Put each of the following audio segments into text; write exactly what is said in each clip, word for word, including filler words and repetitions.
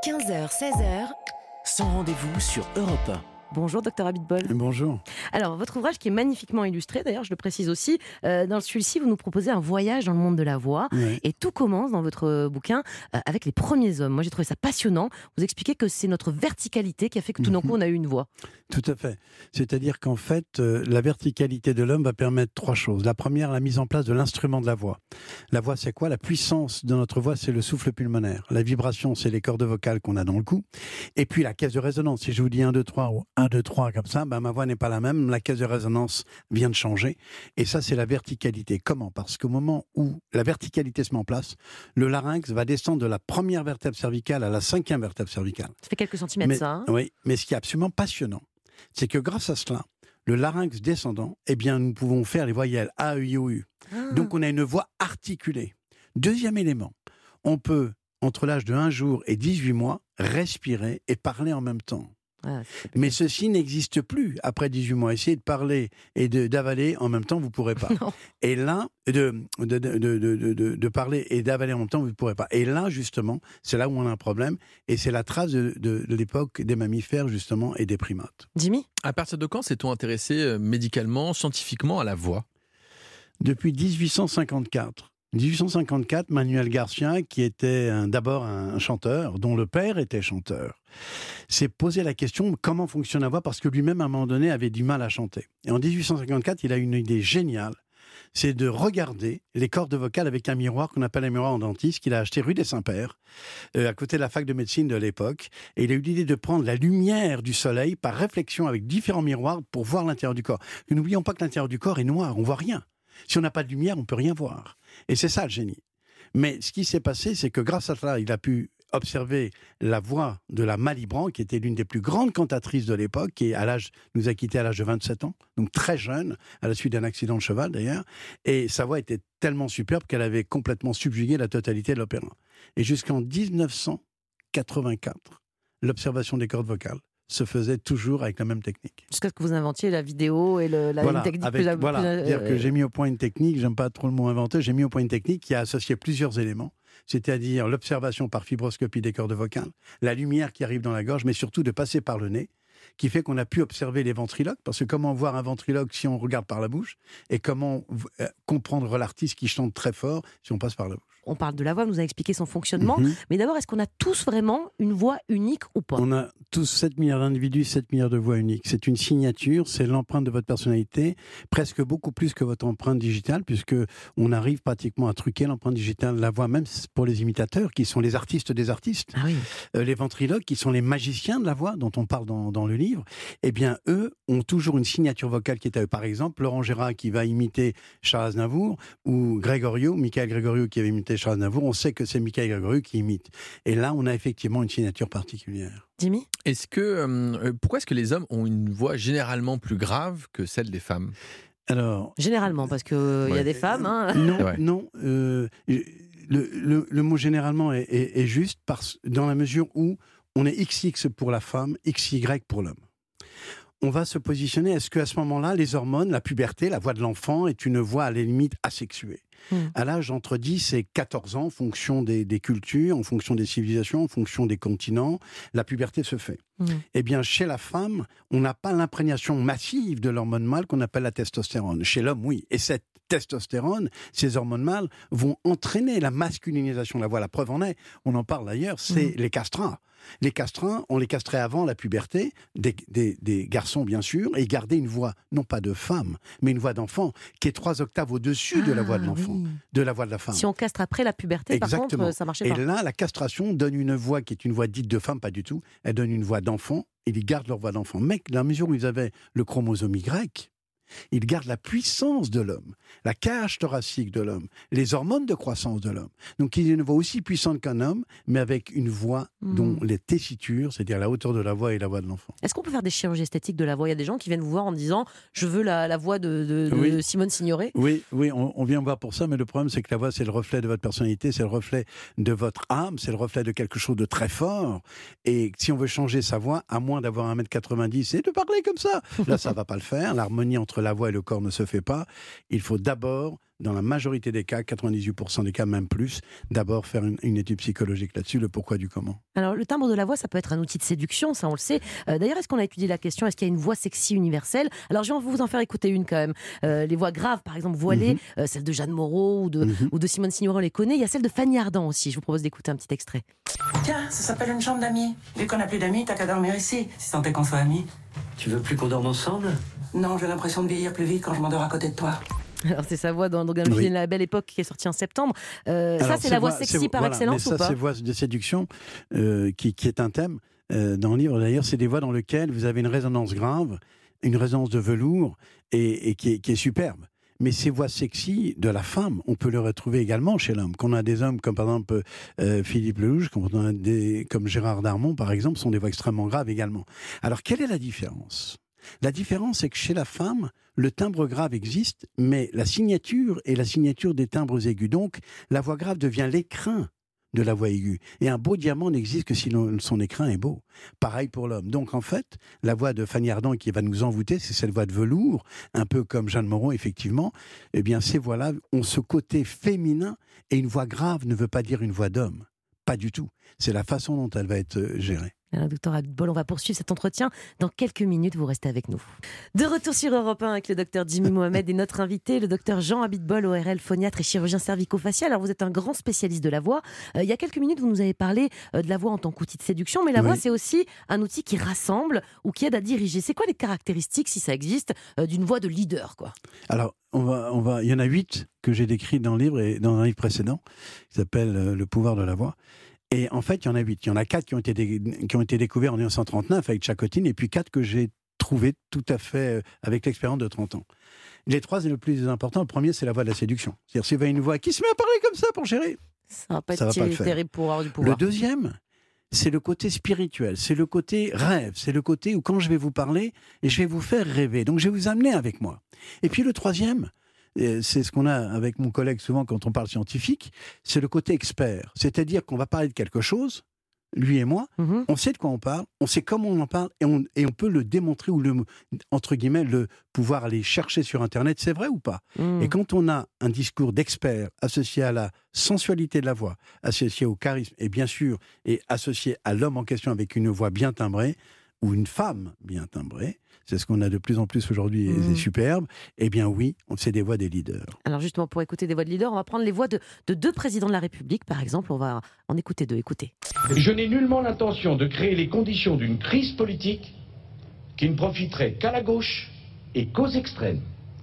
quinze heures seize heures, Sans rendez-vous sur Europe un. Bonjour docteur Abitbol. Bonjour. Alors votre ouvrage qui est magnifiquement illustré, d'ailleurs je le précise aussi, euh, dans celui-ci vous nous proposez un voyage dans le monde de la voix, Oui. et tout commence dans votre bouquin euh, avec les premiers hommes. Moi j'ai trouvé ça passionnant, vous expliquez que c'est notre verticalité qui a fait que tout d'un coup on a eu une voix. Tout à fait. C'est-à-dire qu'en fait, euh, la verticalité de l'homme va permettre trois choses. La première, la mise en place de l'instrument de la voix. La voix, c'est quoi? La puissance de notre voix, c'est le souffle pulmonaire. La vibration, c'est les cordes vocales qu'on a dans le cou. Et puis la caisse de résonance. Si je vous dis un, deux, trois ou un, deux, trois comme ça, ben, ma voix n'est pas la même. La caisse de résonance vient de changer. Et ça, c'est la verticalité. Comment? Parce qu'au moment où la verticalité se met en place, le larynx va descendre de la première vertèbre cervicale à la cinquième vertèbre cervicale. Ça fait quelques centimètres Mais, ça. Hein oui, mais ce qui est absolument passionnant, c'est que grâce à cela, le larynx descendant, eh bien, nous pouvons faire les voyelles A, E, I, O, U. Ah. Donc, on a une voix articulée. Deuxième élément, on peut, entre l'âge de un jour et dix-huit mois, respirer et parler en même temps. Ah, Mais ceci n'existe plus après dix-huit mois. Essayez de parler et de, d'avaler en même temps, vous ne pourrez pas. Non. Et là, de, de, de, de, de, de, de parler et d'avaler en même temps, vous ne pourrez pas. Et là, justement, c'est là où on a un problème. Et c'est la trace de, de, de l'époque des mammifères, justement, et des primates. Jimmy? À partir de quand s'est-on intéressé euh, médicalement, scientifiquement à la voix ? Depuis dix-huit cent cinquante-quatre. dix-huit cent cinquante-quatre, Manuel Garcia, qui était un, d'abord un chanteur, dont le père était chanteur, s'est posé la question comment fonctionne la voix, parce que lui-même, à un moment donné, avait du mal à chanter. Et en dix-huit cent cinquante-quatre, il a une idée géniale, c'est de regarder les cordes vocales avec un miroir qu'on appelle un miroir en dentiste, qu'il a acheté rue des Saints-Pères, euh, à côté de la fac de médecine de l'époque. Et il a eu l'idée de prendre la lumière du soleil par réflexion avec différents miroirs pour voir l'intérieur du corps. Et n'oublions pas que l'intérieur du corps est noir, on voit rien. Si on n'a pas de lumière, on ne peut rien voir. Et c'est ça le génie. Mais ce qui s'est passé, c'est que grâce à cela, il a pu observer la voix de la Malibran, qui était l'une des plus grandes cantatrices de l'époque, qui à l'âge, nous a quittés à l'âge de vingt-sept ans, donc très jeune, à la suite d'un accident de cheval d'ailleurs. Et sa voix était tellement superbe qu'elle avait complètement subjugué la totalité de l'opéra. Et jusqu'en dix-neuf cent quatre-vingt-quatre, l'observation des cordes vocales se faisait toujours avec la même technique. Jusqu'à ce que vous inventiez la vidéo et le, la Voilà, une technique avec, plus... voilà, plus, euh, dire que j'ai mis au point une technique, j'aime pas trop le mot inventé, j'ai mis au point une technique qui a associé plusieurs éléments, c'est-à-dire l'observation par fibroscopie des cordes vocales, la lumière qui arrive dans la gorge, mais surtout de passer par le nez, qui fait qu'on a pu observer les ventriloques, parce que comment voir un ventriloque si on regarde par la bouche, et comment euh, comprendre l'artiste qui chante très fort si on passe par la bouche. On parle de la voix, vous avez expliqué son fonctionnement, Mm-hmm. mais d'abord, est-ce qu'on a tous vraiment une voix unique ou pas? On a tous sept milliards d'individus, sept milliards de voix uniques. C'est une signature, c'est l'empreinte de votre personnalité, presque beaucoup plus que votre empreinte digitale, puisque on arrive pratiquement à truquer l'empreinte digitale de la voix, même pour les imitateurs, qui sont les artistes des artistes. Ah oui. Euh, les ventriloques, qui sont les magiciens de la voix, dont on parle dans, dans le livre, eh bien, eux ont toujours une signature vocale qui est à eux. Par exemple, Laurent Gérard qui va imiter Charles Aznavour, ou Grégorio, Michael Grégorio qui va imiter Charles Aznavour, on sait que c'est Michael Grégorio qui imite. Et là, on a effectivement une signature particulière. Jimmy? Est-ce que, euh, pourquoi est-ce que les hommes ont une voix généralement plus grave que celle des femmes ? Alors, Généralement, parce qu'il euh, y a Ouais. des femmes. Hein. non, Ouais. non. Euh, le, le, le mot généralement est, est, est juste parce, dans la mesure où on est X X pour la femme, X Y pour l'homme. On va se positionner, est-ce qu'à ce moment-là, les hormones, la puberté, la voix de l'enfant est une voix à la limite asexuée. Mmh. À l'âge d'entre dix et quatorze ans, en fonction des, des cultures, en fonction des civilisations, en fonction des continents, la puberté se fait. Mmh. Eh bien, chez la femme, on n'a pas l'imprégnation massive de l'hormone mâle qu'on appelle la testostérone. Chez l'homme, oui. Et cette testostérone, ces hormones mâles, vont entraîner la masculinisation de la voix. La preuve en est, on en parle d'ailleurs, c'est mmh. les castrats. Les castrats, on les castrait avant la puberté, des, des, des garçons bien sûr, et ils gardaient une voix, non pas de femme, mais une voix d'enfant, qui est trois octaves au-dessus Ah, de la voix de l'enfant, oui. de la voix de la femme. Si on castre après la puberté, Exactement. par contre, ça marchait et pas. Et là, la castration donne une voix qui est une voix dite de femme, pas du tout, elle donne une voix d'enfant, et ils gardent leur voix d'enfant. Mais dans la mesure où ils avaient le chromosome Y, ils gardent la puissance de l'homme, la cage thoracique de l'homme, les hormones de croissance de l'homme. Donc il a une voix aussi puissante qu'un homme, mais avec une voix mmh. dont les tessitures, c'est-à-dire la hauteur de la voix et la voix de l'enfant. Est-ce qu'on peut faire des chirurgies esthétiques de la voix ? Il y a des gens qui viennent vous voir en disant « Je veux la, la voix de, de, de oui. Simone Signoret ». Oui, oui, on, on vient me voir pour ça, mais le problème c'est que la voix c'est le reflet de votre personnalité, c'est le reflet de votre âme, c'est le reflet de quelque chose de très fort. Et si on veut changer sa voix, à moins d'avoir un mètre quatre-vingt-dix et de parler comme ça, là ça ne va pas le faire. L'harmonie entre entre la voix et le corps ne se fait pas. Il faut d'abord, dans la majorité des cas, quatre-vingt-dix-huit pour cent des cas, même plus, d'abord faire une, une étude psychologique là-dessus, le pourquoi du comment. Alors, le timbre de la voix, ça peut être un outil de séduction, ça on le sait. Euh, d'ailleurs, est-ce qu'on a étudié la question, est-ce qu'il y a une voix sexy universelle? Alors, je vais vous en faire écouter une quand même. Euh, les voix graves, par exemple, voilées, mm-hmm. euh, celle de Jeanne Moreau ou de, mm-hmm. ou de Simone Signoret, on les connaît. Il y a celle de Fanny Ardant aussi. Je vous propose d'écouter un petit extrait. Tiens, ça s'appelle une chambre d'amis. Vu qu'on n'a plus d'amis, t'as qu'à dormir ici, si tant est qu'on soit amis. Tu veux plus qu'on dorme ensemble? Non, j'ai l'impression de vieillir plus vite quand je m'endors à côté de toi. Alors c'est sa voix dans, dans oui. La Belle Époque qui est sortie en septembre. Euh, Alors, ça c'est la voix voix, sexy par voilà, excellence mais ça, ou pas? C'est voix de séduction euh, qui, qui est un thème euh, dans le livre. D'ailleurs, c'est des voix dans lesquelles vous avez une résonance grave, une résonance de velours et, et qui, est, qui est superbe. Mais ces voix sexy de la femme, on peut le retrouver également chez l'homme. Qu'on a des hommes comme par exemple euh, Philippe Lelouch, quand on a des, comme Gérard Darmon par exemple, sont des voix extrêmement graves également. Alors quelle est la différence ? La différence, c'est que chez la femme, le timbre grave existe, mais la signature est la signature des timbres aigus. Donc, la voix grave devient l'écrin de la voix aiguë. Et un beau diamant n'existe que si son écrin est beau. Pareil pour l'homme. Donc, en fait, la voix de Fanny Ardant qui va nous envoûter, c'est cette voix de velours, un peu comme Jeanne Moreau, effectivement. Eh bien, ces voix-là ont ce côté féminin, et une voix grave ne veut pas dire une voix d'homme. Pas du tout. C'est la façon dont elle va être gérée. Alors, docteur Abitbol, on va poursuivre cet entretien dans quelques minutes. Vous restez avec nous. De retour sur Europe un avec le docteur Jimmy Mohamed et notre invité, le docteur Jean Abitbol, O R L, phoniatre et chirurgien cervico-facial. Alors, vous êtes un grand spécialiste de la voix. Euh, il y a quelques minutes, vous nous avez parlé euh, de la voix en tant qu'outil de séduction, mais la oui. voix, c'est aussi un outil qui rassemble ou qui aide à diriger. C'est quoi les caractéristiques, si ça existe, euh, d'une voix de leader, quoi ? Alors, on va, on va, il y en a huit que j'ai décrits dans le livre et dans un livre précédent qui s'appelle euh, Le pouvoir de la voix. Et en fait, il y en a huit. Il y en a quatre qui ont été, dé... qui ont été découverts en mille neuf cent trente-neuf avec Chakotine, et puis quatre que j'ai trouvés tout à fait avec l'expérience de trente ans. Les trois, c'est le plus important. Le premier, c'est la voix de la séduction. C'est-à-dire, si vous avez une voix qui se met à parler comme ça pour gérer, ça va pas être terrible pour avoir du pouvoir. Le deuxième, c'est le côté spirituel, c'est le côté rêve, c'est le côté où quand je vais vous parler, je vais vous faire rêver. Donc, je vais vous amener avec moi. Et puis le troisième, c'est ce qu'on a avec mon collègue souvent quand on parle scientifique, c'est le côté expert. C'est-à-dire qu'on va parler de quelque chose, lui et moi, mm-hmm. on sait de quoi on parle, on sait comment on en parle, et on, et on peut le démontrer ou le, entre guillemets, le pouvoir aller chercher sur Internet, c'est vrai ou pas. Mm. Et quand on a un discours d'expert associé à la sensualité de la voix, associé au charisme, et bien sûr, et associé à l'homme en question avec une voix bien timbrée, ou une femme bien timbrée, c'est ce qu'on a de plus en plus aujourd'hui et mmh. c'est superbe, eh bien oui, c'est des voix des leaders. Alors justement, pour écouter des voix de leaders, on va prendre les voix de, de deux présidents de la République, par exemple, on va en écouter deux, écoutez. Je n'ai nullement l'intention de créer les conditions d'une crise politique qui ne profiterait qu'à la gauche et qu'aux extrêmes.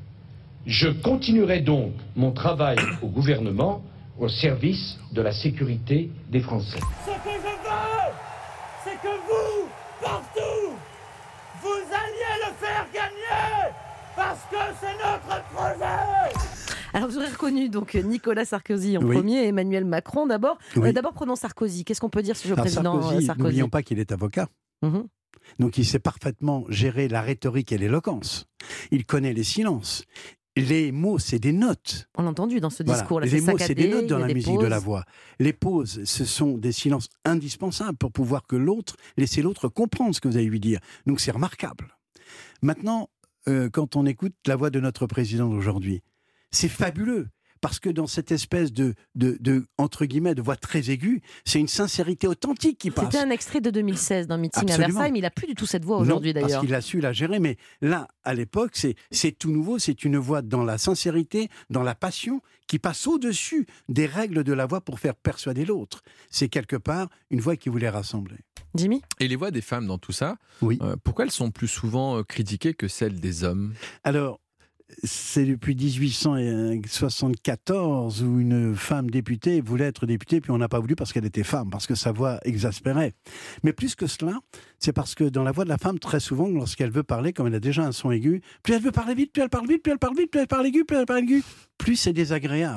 Je continuerai donc mon travail au gouvernement au service de la sécurité des Français. Ce que je veux, c'est que vous, partout, vous alliez le faire gagner, parce que c'est notre projet. Alors vous aurez reconnu donc Nicolas Sarkozy en oui. premier, Emmanuel Macron d'abord. Oui. Euh, d'abord prenons Sarkozy. Qu'est-ce qu'on peut dire sur le Alors, président Sarkozy, Sarkozy n'oublions pas qu'il est avocat. Mm-hmm. Donc il sait parfaitement gérer la rhétorique et l'éloquence. Il connaît les silences. Les mots, c'est des notes. On l'a entendu dans ce discours. Voilà. Là, les c'est mots, saccadé, c'est des notes dans la musique pauses. de la voix. Les pauses, ce sont des silences indispensables pour pouvoir que l'autre, laisser l'autre comprendre ce que vous allez lui dire. Donc c'est remarquable. Maintenant, euh, quand on écoute la voix de notre président d'aujourd'hui, c'est fabuleux. Parce que dans cette espèce de, de, de, entre guillemets, de voix très aiguë, c'est une sincérité authentique qui passe. C'était un extrait de deux mille seize d'un meeting Absolument. à Versailles, mais il n'a plus du tout cette voix aujourd'hui non, d'ailleurs. Parce qu'il a su la gérer, mais là, à l'époque, c'est, c'est tout nouveau, c'est une voix dans la sincérité, dans la passion, qui passe au-dessus des règles de la voix pour faire persuader l'autre. C'est quelque part une voix qui voulait rassembler. Jimmy ? Et les voix des femmes dans tout ça, oui. euh, pourquoi elles sont plus souvent euh, critiquées que celles des hommes ? Alors, c'est depuis dix-huit cent soixante-quatorze où une femme députée voulait être députée, puis on n'a pas voulu parce qu'elle était femme, parce que sa voix exaspérait. Mais plus que cela, c'est parce que dans la voix de la femme, très souvent, lorsqu'elle veut parler, comme elle a déjà un son aigu, plus elle veut parler vite, plus elle parle vite, plus elle parle vite, plus elle parle aigu, plus elle parle aigu, plus c'est désagréable.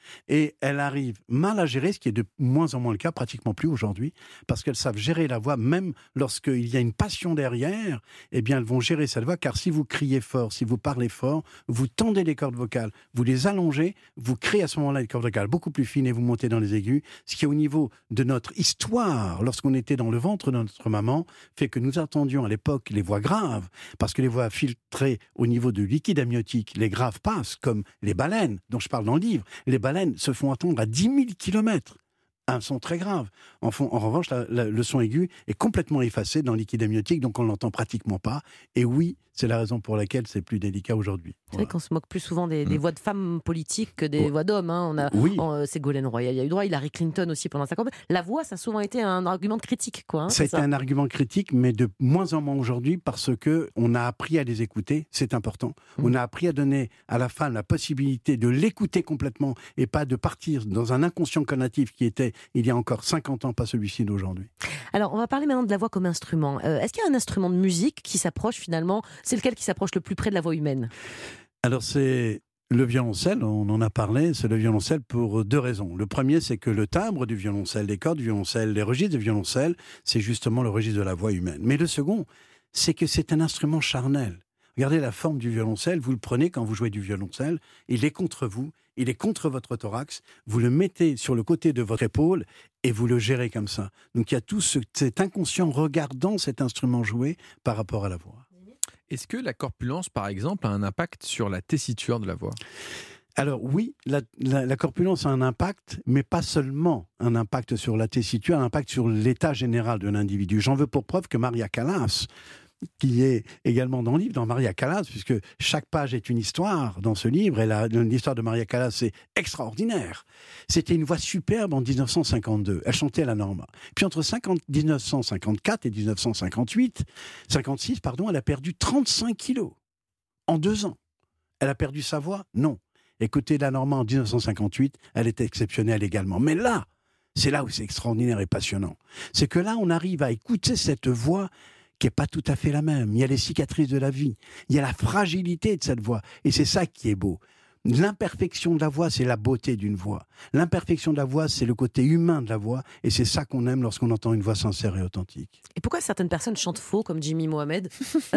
Et elles arrivent mal à gérer, ce qui est de moins en moins le cas, pratiquement plus aujourd'hui, parce qu'elles savent gérer la voix, même lorsqu'il y a une passion derrière, eh bien elles vont gérer cette voix, car si vous criez fort, si vous parlez fort, vous tendez les cordes vocales, vous les allongez, vous créez à ce moment-là des cordes vocales beaucoup plus fines et vous montez dans les aigus, ce qui au niveau de notre histoire, lorsqu'on était dans le ventre de notre maman, fait que nous attendions à l'époque les voix graves, parce que les voix filtrées au niveau du liquide amniotique, les graves passent, comme les baleines, dont je parle dans le livre. Les baleines se font entendre à dix mille kilomètres. Un son très grave. En, fond, en revanche, la, la, le son aigu est complètement effacé dans le liquide amniotique, donc on ne l'entend pratiquement pas. Et oui, c'est la raison pour laquelle c'est plus délicat aujourd'hui. C'est vrai qu'on se moque plus souvent des, des mmh. voix de femmes politiques que des oh. voix d'hommes. Hein. On a, oui. on, Ségolène Royal, il y a eu droit, Hillary Clinton aussi pendant sa campagne. La voix, ça a souvent été un argument de critique. Quoi, hein, ça a été un argument critique, mais de moins en moins aujourd'hui, parce qu'on a appris à les écouter, c'est important. Mmh. On a appris à donner à la femme la possibilité de l'écouter complètement et pas de partir dans un inconscient cognitif qui était, il y a encore cinquante ans, pas celui-ci d'aujourd'hui. Alors, on va parler maintenant de la voix comme instrument. Euh, est-ce qu'il y a un instrument de musique qui s'approche finalement, c'est lequel qui s'approche le plus près de la voix humaine ? Alors, c'est le violoncelle, on en a parlé, c'est le violoncelle pour deux raisons. Le premier, c'est que le timbre du violoncelle, les cordes du violoncelle, les registres du violoncelle, c'est justement le registre de la voix humaine. Mais le second, c'est que c'est un instrument charnel. Regardez la forme du violoncelle, vous le prenez quand vous jouez du violoncelle, il est contre vous, il est contre votre thorax, vous le mettez sur le côté de votre épaule et vous le gérez comme ça. Donc il y a tout ce, cet inconscient regardant cet instrument joué par rapport à la voix. Est-ce que la corpulence, par exemple, a un impact sur la tessiture de la voix ? Alors oui, la, la, la corpulence a un impact, mais pas seulement un impact sur la tessiture, un impact sur l'état général de l'individu. J'en veux pour preuve que Maria Callas, qui est également dans le livre, dans Maria Callas, puisque chaque page est une histoire dans ce livre, et la, l'histoire de Maria Callas, c'est extraordinaire. C'était une voix superbe en dix-neuf cent cinquante-deux, elle chantait la Norma. Puis entre cinquante, dix-neuf cent cinquante-quatre et dix-neuf cent cinquante-huit, cinquante-six, pardon, elle a perdu trente-cinq kilos en deux ans. Elle a perdu sa voix ? Non. Écoutez, la Norma en dix-neuf cent cinquante-huit, elle était exceptionnelle également. Mais là, c'est là où c'est extraordinaire et passionnant. C'est que là, on arrive à écouter cette voix qui n'est pas tout à fait la même. Il y a les cicatrices de la vie, il y a la fragilité de cette voix, et c'est ça qui est beau. L'imperfection de la voix, c'est la beauté d'une voix. L'imperfection de la voix, c'est le côté humain de la voix, et c'est ça qu'on aime lorsqu'on entend une voix sincère et authentique. Et pourquoi certaines personnes chantent faux, comme Jimmy Mohamed ? C'est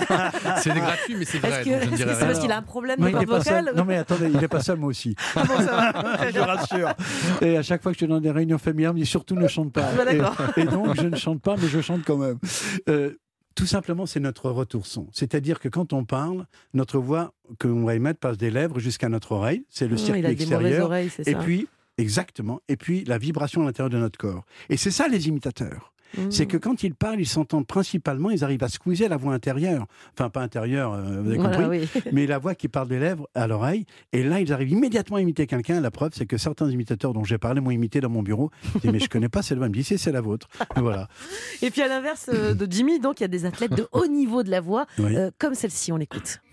gratuit, mais c'est vrai. Est-ce que, donc je ne est-ce dirais que c'est rien. parce qu'il a un problème Non, de il corde est pas vocale seul. Non mais attendez, il n'est pas seul moi aussi. Ah bon, ça va. Je rassure. Et à chaque fois que je suis dans des réunions familiales, on me dit surtout ne chante pas. Ah, d'accord. Et, et donc je ne chante pas, mais je chante quand même. Euh, Tout simplement, c'est notre retour son. C'est-à-dire que quand on parle, notre voix que l'on va émettre passe des lèvres jusqu'à notre oreille. C'est le Mmh, circuit il a des mauvaises extérieur. oreilles, c'est Et ça. puis, exactement. Et puis, la vibration à l'intérieur de notre corps. Et c'est ça, les imitateurs. Mmh. C'est que quand ils parlent, ils s'entendent principalement, ils arrivent à squeezer la voix intérieure. Enfin, pas intérieure, euh, vous avez Voilà, compris. oui. Mais la voix qui parle des lèvres à l'oreille. Et là, ils arrivent immédiatement à imiter quelqu'un. La preuve, c'est que certains imitateurs dont j'ai parlé m'ont imité dans mon bureau. Je dis, mais je connais pas cette voix. Il me dit, si, c'est la vôtre. Voilà. Et puis à l'inverse euh, de Jimmy, donc il y a des athlètes de haut niveau de la voix, Oui. euh, comme celle-ci, on l'écoute.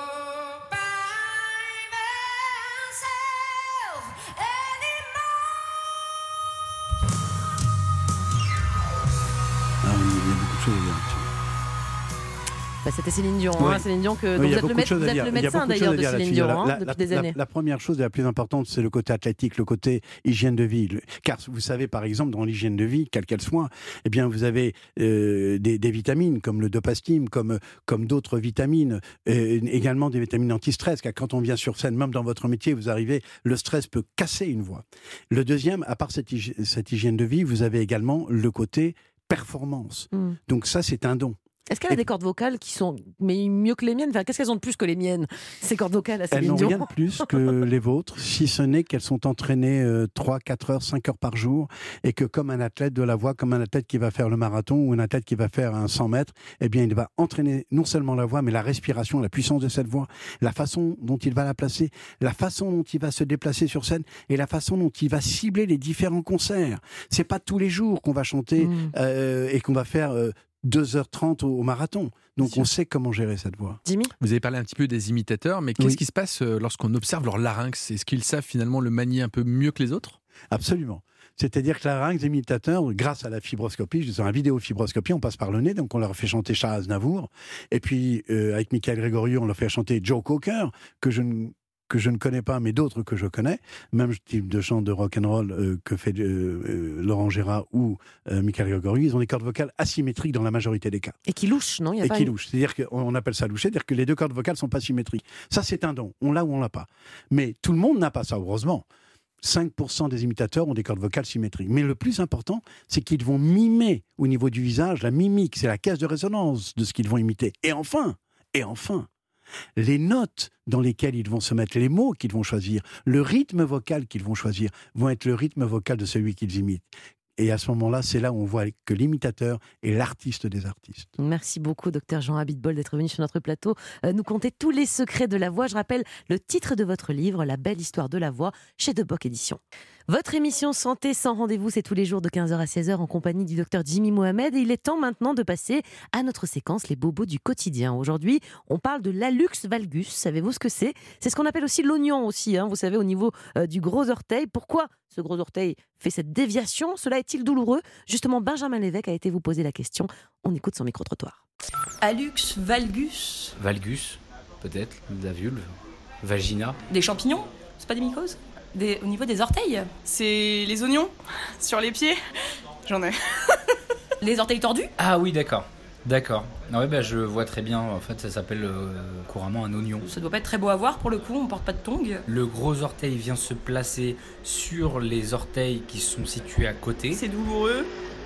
Ah oui, il y a beaucoup de choses à dire là-dessus. Bah, c'était Céline Dion, Oui. hein, Céline Dion, que, Oui, dont il y vous a êtes le, beaucoup de maître- choses vous à êtes dire. le Il y a médecin beaucoup de d'ailleurs choses à de dire Céline là-dessus. Dion La- hein, la- depuis la- des la- années. La première chose, la plus importante, c'est le côté athlétique, le côté hygiène de vie. Le- Car vous savez, par exemple, dans l'hygiène de vie, quelle qu'elle soit, eh bien, vous avez euh, des, des vitamines comme le dopastime, comme, comme d'autres vitamines, euh, également des vitamines anti-stress, car quand on vient sur scène, même dans votre métier, vous arrivez, le stress peut casser une voix. Le deuxième, à part cette, hygi- cette hygiène de vie, vous avez également le côté performance. Mm. Donc ça, c'est un don. Est-ce qu'elle a Et- des cordes vocales qui sont mais mieux que les miennes enfin, qu'est-ce qu'elles ont de plus que les miennes, ces cordes vocales à Elles Céline n'ont Dion rien de plus que les vôtres, si ce n'est qu'elles sont entraînées euh, trois, quatre heures, cinq heures par jour, et que comme un athlète de la voix, comme un athlète qui va faire le marathon, ou un athlète qui va faire un cent mètres, eh bien il va entraîner non seulement la voix, mais la respiration, la puissance de cette voix, la façon dont il va la placer, la façon dont il va se déplacer sur scène, et la façon dont il va cibler les différents concerts. C'est pas tous les jours qu'on va chanter Mm. euh, et qu'on va faire euh, deux heures trente au, au marathon. Donc Sûr. on sait comment gérer cette voix. Jimmy ? Vous avez parlé un petit peu des imitateurs, mais qu'est-ce Oui. qui se passe euh, lorsqu'on observe leur larynx ? Est-ce qu'ils savent finalement le manier un peu mieux que les autres ? Absolument. C'est-à-dire que la larynx des imitateurs, grâce à la fibroscopie, je dis la vidéofibroscopie, on passe par le nez, donc on leur fait chanter Charles Aznavour. Et puis, euh, avec Michael Gregorio, on leur fait chanter Joe Cocker, que je ne que je ne connais pas, mais d'autres que je connais, même type de chant de rock'n'roll euh, que fait euh, euh, Laurent Gérard ou euh, Michael Grégory, ils ont des cordes vocales asymétriques dans la majorité des cas. Et qui louche, non? Il y a Et pas qui une- louche. C'est-à-dire qu'on appelle ça loucher, c'est-à-dire que les deux cordes vocales sont pas symétriques. Ça, c'est un don. On l'a ou on l'a pas. Mais tout le monde n'a pas ça, heureusement. cinq pour cent des imitateurs ont des cordes vocales symétriques. Mais le plus important, c'est qu'ils vont mimer au niveau du visage, la mimique, c'est la caisse de résonance de ce qu'ils vont imiter. Et enfin, et enfin, les notes dans lesquelles ils vont se mettre, les mots qu'ils vont choisir, le rythme vocal qu'ils vont choisir, vont être le rythme vocal de celui qu'ils imitent. Et à ce moment-là, c'est là où on voit que l'imitateur est l'artiste des artistes. Merci beaucoup, docteur Jean Abitbol, d'être venu sur notre plateau euh, nous conter tous les secrets de la voix. Je rappelle le titre de votre livre, La belle histoire de la voix, chez De Bock Éditions. Votre émission Santé sans rendez-vous, c'est tous les jours de quinze heures à seize heures en compagnie du docteur Jimmy Mohamed. Et il est temps maintenant de passer à notre séquence Les bobos du quotidien. Aujourd'hui, on parle de l'hallux valgus. Savez-vous ce que c'est? C'est ce qu'on appelle aussi l'oignon aussi, hein, vous savez, au niveau euh, du gros orteil. Pourquoi ce gros orteil fait cette déviation? Cela est-il douloureux? Justement, Benjamin Lévesque a été vous poser la question. On écoute son micro-trottoir. Hallux valgus. Valgus, peut-être, la vulve, vagina. Des champignons? C'est pas des mycoses? Des, au niveau des orteils? C'est les oignons sur les pieds. J'en ai. Les orteils tordus? Ah oui, d'accord. D'accord. Ah ouais, bah, je vois très bien. En fait, ça s'appelle euh, couramment un oignon. Ça doit pas être très beau à voir pour le coup, on porte pas de tongs. Le gros orteil vient se placer sur les orteils qui sont situés à côté. C'est douloureux,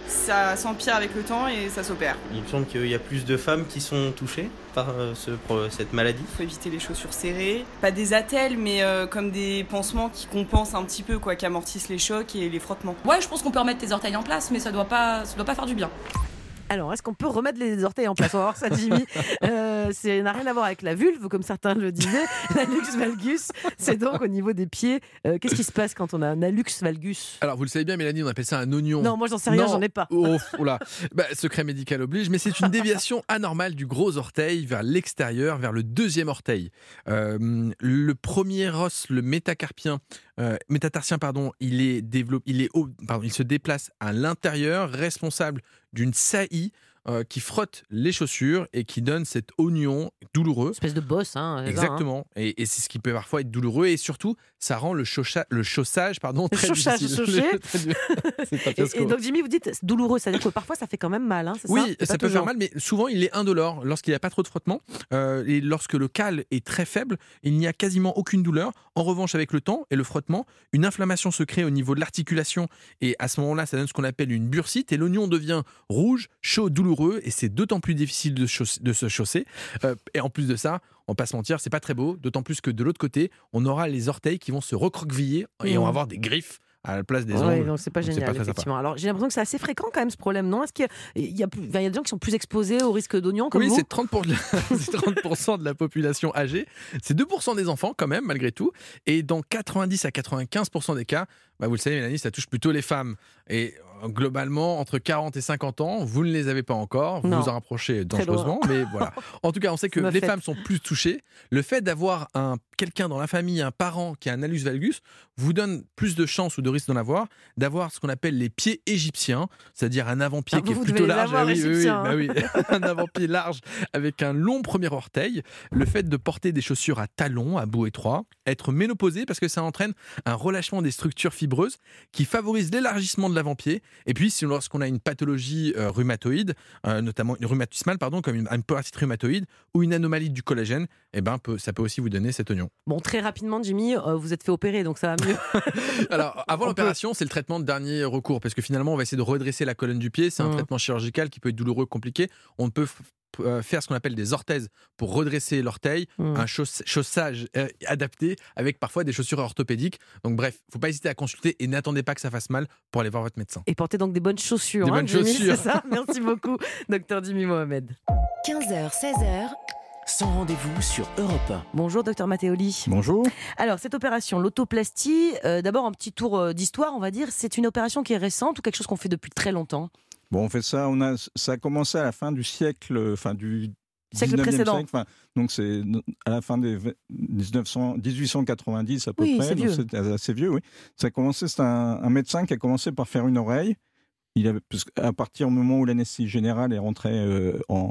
ça s'empire avec le temps et ça s'opère. Il me semble qu'il y a plus de femmes qui sont touchées par euh, ce, cette maladie. Il faut éviter les chaussures serrées. Pas des attelles, mais euh, comme des pansements qui compensent un petit peu, quoi, qui amortissent les chocs et les frottements. Ouais, je pense qu'on peut remettre tes orteils en place, mais ça doit pas, ça doit pas faire du bien. Alors, est-ce qu'on peut remettre les orteils en place? On va voir ça, Jimmy. Euh, ça n'a rien à voir avec la vulve, comme certains le disaient. L'hallux valgus, c'est donc au niveau des pieds. Euh, qu'est-ce qui se passe quand on a un hallux valgus? Alors, vous le savez bien, Mélanie, on appelle ça un oignon. Non, moi, j'en sais rien, Non. j'en ai pas. Oh, oula. Bah, secret médical oblige, mais c'est une déviation anormale du gros orteil vers l'extérieur, vers le deuxième orteil. Euh, le premier os, le métacarpien, euh, métatarsien, pardon, il est développé, il est au, pardon, il se déplace à l'intérieur, responsable d'une saillie euh, qui frotte les chaussures et qui donne cet oignon douloureux. Espèce de bosse, hein. Exactement. Ça, hein. Et, et c'est ce qui peut parfois être douloureux. Et surtout, ça rend le, chaucha- le chaussage pardon, très chaussage, difficile. chauché. C'est pas Et, fiasco. et donc, Jimmy, vous dites c'est douloureux, c'est-à-dire que parfois, ça fait quand même mal, hein, c'est ça? Oui, C'est ça pas peut toujours. faire mal, mais souvent il est indolore lorsqu'il n'y a pas trop de frottement. Euh, et lorsque le cal est très faible, il n'y a quasiment aucune douleur. En revanche, avec le temps et le frottement, une inflammation se crée au niveau de l'articulation. Et à ce moment-là, ça donne ce qu'on appelle une bursite. Et l'oignon devient rouge, chaud, douloureux. Et c'est d'autant plus difficile de, chauss- de se chausser. Euh, et en plus de ça, on va pas se mentir, c'est pas très beau. D'autant plus que de l'autre côté, on aura les orteils qui vont se recroqueviller et Mmh. on va avoir des griffes à la place des ongles. Ouais, donc c'est pas Donc, c'est génial, pas très sympa. effectivement. Alors, j'ai l'impression que c'est assez fréquent quand même ce problème, non? Est-ce qu'il y a, il y a, plus- enfin, il y a des gens qui sont plus exposés au risque d'oignon comme Oui, vous? c'est trente pour cent, c'est trente pour cent de la population âgée. C'est deux pour cent des enfants, quand même, malgré tout. Et dans quatre-vingt-dix à quatre-vingt-quinze pour cent des cas, bah vous le savez, Mélanie, ça touche plutôt les femmes. Et euh, globalement, entre quarante et cinquante ans, vous ne les avez pas encore. Vous Non. vous en rapprochez Très dangereusement. Mais voilà. En tout cas, on sait que Ma les fête. femmes sont plus touchées. Le fait d'avoir un, quelqu'un dans la famille, un parent qui a un hallux valgus, vous donne plus de chances ou de risques d'en avoir, d'avoir ce qu'on appelle les pieds égyptiens, c'est-à-dire un avant-pied Ah, qui vous, vous est plutôt devez les large. avoir, Ah oui, oui, oui, égyptiens, bah oui. Un avant-pied large avec un long premier orteil, le fait de porter des chaussures à talons, à bout étroit, être ménopausé parce que ça entraîne un relâchement des structures fibreuses qui favorise l'élargissement de l'avant-pied. Et puis, si lorsqu'on a une pathologie euh, rhumatoïde, euh, notamment une rhumatismale, pardon, comme une, une polyarthrite rhumatoïde ou une anomalie du collagène, eh ben, peut, ça peut aussi vous donner cet oignon. Bon, très rapidement, Jimmy, euh, vous êtes fait opérer, donc ça va mieux. Alors, avant On l'opération, c'est le traitement de dernier recours parce que finalement, on va essayer de redresser la colonne du pied. C'est un Mmh. traitement chirurgical qui peut être douloureux, compliqué. On peut f- euh, faire ce qu'on appelle des orthèses pour redresser l'orteil, Mmh. un chauss- chaussage euh, adapté avec parfois des chaussures orthopédiques. Donc bref, faut pas hésiter à consulter et n'attendez pas que ça fasse mal pour aller voir votre médecin. Et portez donc des bonnes chaussures. Des hein, bonnes Jimmy, chaussures. c'est ça. Merci beaucoup, docteur Jimmy Mohamed. quinze heures, seize heures. Sans rendez-vous sur Europe un. Bonjour, docteur Matteoli. Bonjour. Alors, cette opération, l'autoplastie, euh, d'abord un petit tour euh, d'histoire, on va dire. C'est une opération qui est récente ou quelque chose qu'on fait depuis très longtemps? Bon, on fait ça, on a, ça a commencé à la fin du siècle, enfin du Siècle dix-neuvième précédent. siècle, enfin, donc c'est à la fin des dix-neuf cents, dix-huit cent quatre-vingt-dix à peu Oui, près. c'est donc vieux. c'est assez vieux, oui. Ça a commencé, c'est un, un médecin qui a commencé par faire une oreille. Il avait, parce qu'à partir du moment où l'anesthésie générale est rentrée euh, en,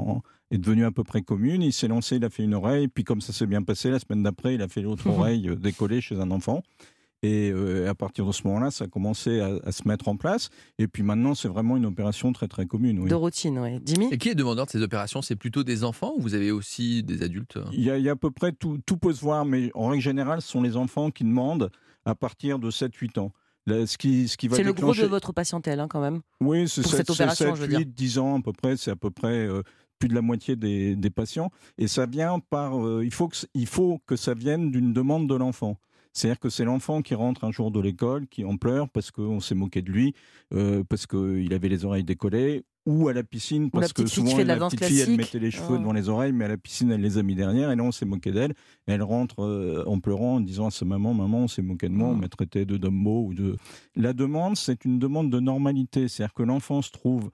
est devenue à peu près commune. Il s'est lancé, il a fait une oreille, puis comme ça s'est bien passé, la semaine d'après, il a fait l'autre oreille euh, décollée chez un enfant. Et euh, à partir de ce moment-là, ça a commencé à, à se mettre en place. Et puis maintenant, c'est vraiment une opération très très commune. Oui. De routine, oui. Jimmy ? Et qui est demandeur de ces opérations ? C'est plutôt des enfants ou vous avez aussi des adultes ? Il y a, il y a à peu près tout, tout peut se voir, mais en règle générale, ce sont les enfants qui demandent à partir de sept huit ans. Là, ce qui, ce qui va c'est déclencher... le gros de votre patientèle, hein, quand même. Oui, c'est pour sept, cette opération, sept, je veux dire. huit, dix ans à peu près. C'est à peu près euh, plus de la moitié des, des patients. Et ça vient par... Euh, il, faut que, il faut que ça vienne d'une demande de l'enfant. C'est-à-dire que c'est l'enfant qui rentre un jour de l'école, qui en pleure parce qu'on s'est moqué de lui, euh, parce qu'il avait les oreilles décollées, ou à la piscine, parce que souvent la, la petite fille, elle mettait les cheveux oh. devant les oreilles, mais à la piscine, elle les a mis derrière, et là, on s'est moqué d'elle. Elle rentre euh, en pleurant, en disant à sa maman, « Maman, on s'est moqué de moi, oh. on m'a traité de dumbo. » ou de... La demande, c'est une demande de normalité. C'est-à-dire que l'enfant se trouve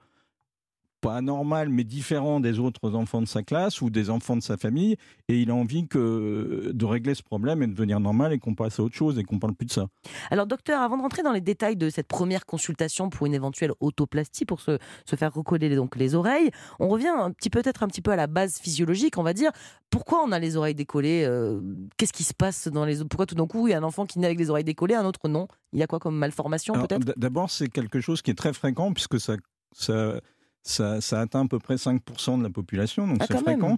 pas anormal, mais différent des autres enfants de sa classe ou des enfants de sa famille, et il a envie que, de régler ce problème et de devenir normal et qu'on passe à autre chose et qu'on parle plus de ça. Alors docteur, avant de rentrer dans les détails de cette première consultation pour une éventuelle autoplastie, pour se, se faire recoller donc les oreilles, on revient un petit, peut-être un petit peu à la base physiologique, on va dire. Pourquoi on a les oreilles décollées ? euh, Qu'est-ce qui se passe dans les... Pourquoi tout d'un coup, il y a un enfant qui naît avec les oreilles décollées, un autre non ? Il y a quoi comme malformation Alors, peut-être ? D'abord, c'est quelque chose qui est très fréquent, puisque ça... ça... Ça, ça atteint à peu près cinq pour cent de la population, donc ah, c'est fréquent.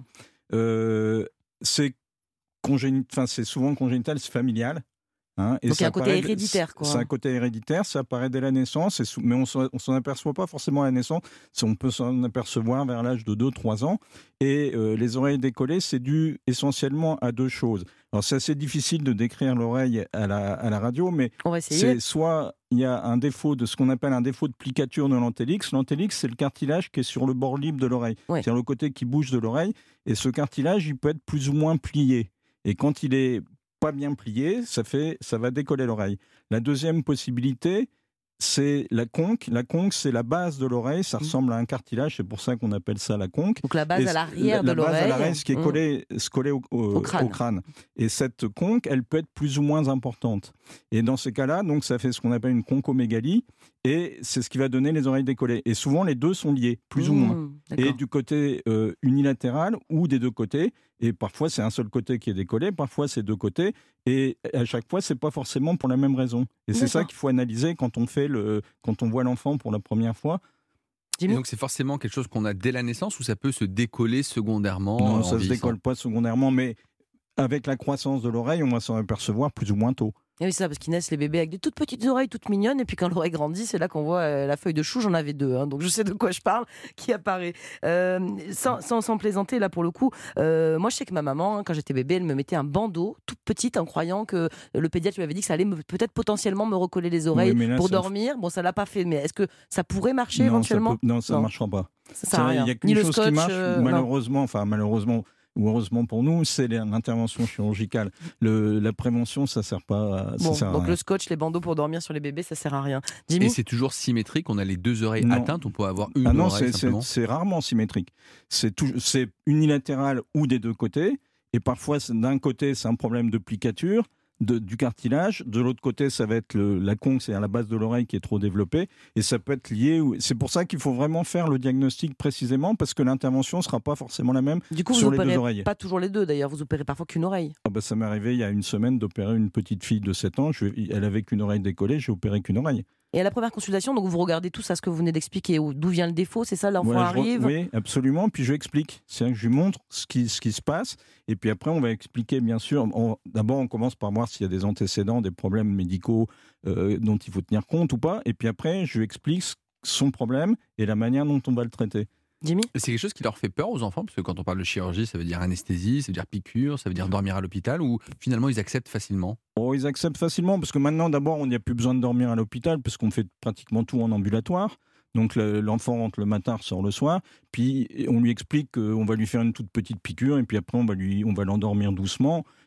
Euh, c'est, congénit... enfin, c'est souvent congénital, c'est familial. Hein, et donc il y a un côté apparaît... héréditaire. Quoi. C'est un côté héréditaire, ça apparaît dès la naissance, et sou... mais on ne s'en aperçoit pas forcément à la naissance, on peut s'en apercevoir vers l'âge de deux trois ans. Et euh, les oreilles décollées, c'est dû essentiellement à deux choses. Alors c'est assez difficile de décrire l'oreille à la, à la radio, mais c'est soit il y a un défaut de ce qu'on appelle un défaut de plicature de l'antellix. L'antellix, c'est le cartilage qui est sur le bord libre de l'oreille, ouais. C'est-à-dire le côté qui bouge de l'oreille. Et ce cartilage, il peut être plus ou moins plié. Et quand il est pas bien plié, ça, fait, ça va décoller l'oreille. La deuxième possibilité, c'est la conque. La conque, c'est la base de l'oreille. Ça ressemble à un cartilage, c'est pour ça qu'on appelle ça la conque. Donc la base et à l'arrière la, de l'oreille. La base à l'arrière, ce qui est collé, mmh. se coller au, au, au, crâne. au crâne. Et cette conque, elle peut être plus ou moins importante. Et dans ces cas-là, donc, ça fait ce qu'on appelle une conchomégalie. Et c'est ce qui va donner les oreilles décollées. Et souvent, les deux sont liés, plus mmh, ou moins. D'accord. Et du côté euh, unilatéral ou des deux côtés. Et parfois, c'est un seul côté qui est décollé, parfois, c'est deux côtés. Et à chaque fois, c'est pas forcément pour la même raison. Et c'est ça qu'il faut analyser quand on, fait le, quand on voit l'enfant pour la première fois. Et donc, c'est forcément quelque chose qu'on a dès la naissance ou ça peut se décoller secondairement ? Non, ça ne se décolle pas secondairement, mais avec la croissance de l'oreille, on va s'en apercevoir plus ou moins tôt. Et oui, c'est ça, parce qu'ils naissent les bébés avec des toutes petites oreilles, toutes mignonnes, et puis quand l'oreille grandit, c'est là qu'on voit euh, la feuille de chou. J'en avais deux, hein, donc je sais de quoi je parle, qui apparaît. Euh, sans, sans, sans plaisanter, là pour le coup, euh, moi je sais que ma maman, hein, quand j'étais bébé, elle me mettait un bandeau, toute petite, en croyant que le pédiatre lui avait dit que ça allait me, peut-être potentiellement me recoller les oreilles oui, là, pour dormir. Bon, ça l'a pas fait, mais est-ce que ça pourrait marcher non, éventuellement ? ça peut, Non, ça ne marchera pas. Ça sert à rien. Il y a qu'une chose qui marche, euh, malheureusement, non. enfin malheureusement. ou heureusement pour nous, c'est l'intervention chirurgicale. Le, la prévention, ça ne sert pas à, ça bon, sert à donc rien. Le scotch, les bandeaux pour dormir sur les bébés, ça ne sert à rien. Jimmy ? Et c'est toujours symétrique, on a les deux oreilles non. atteintes, on peut avoir une ah non, oreille c'est, simplement c'est, c'est rarement symétrique. C'est, tout, c'est unilatéral ou des deux côtés, et parfois d'un côté c'est un problème de plicature, De, du cartilage, de l'autre côté ça va être le, la conque, c'est à la base de l'oreille qui est trop développée, et ça peut être lié, c'est pour ça qu'il faut vraiment faire le diagnostic précisément, parce que l'intervention ne sera pas forcément la même du coup, sur vous les deux oreilles. Pas toujours les deux d'ailleurs, vous opérez parfois qu'une oreille. Ah bah, ça m'est arrivé il y a une semaine d'opérer une petite fille de sept ans, je, elle avait qu'une oreille décollée, j'ai opéré qu'une oreille. Et à la première consultation, donc vous regardez tout ça, ce que vous venez d'expliquer, d'où vient le défaut, c'est ça, l'enfant voilà, arrive re... Oui, absolument, puis je explique. C'est-à-dire que je lui montre ce qui, ce qui se passe, et puis après on va expliquer, bien sûr. On... D'abord, on commence par voir s'il y a des antécédents, des problèmes médicaux euh, dont il faut tenir compte ou pas, et puis après, je lui explique son problème et la manière dont on va le traiter. Jimmy ? C'est quelque chose qui leur fait peur aux enfants, parce que quand on parle de chirurgie, ça veut dire anesthésie, ça veut dire piqûre, ça veut dire dormir à l'hôpital, ou finalement ils acceptent facilement ? Oh, ils acceptent facilement, parce que maintenant, d'abord, on n'y a plus besoin de dormir à l'hôpital, parce qu'on fait pratiquement tout en ambulatoire. Donc le, l'enfant rentre le matin, ressort le soir, puis on lui explique qu'on va lui faire une toute petite piqûre, et puis après on va, lui, on va l'endormir doucement,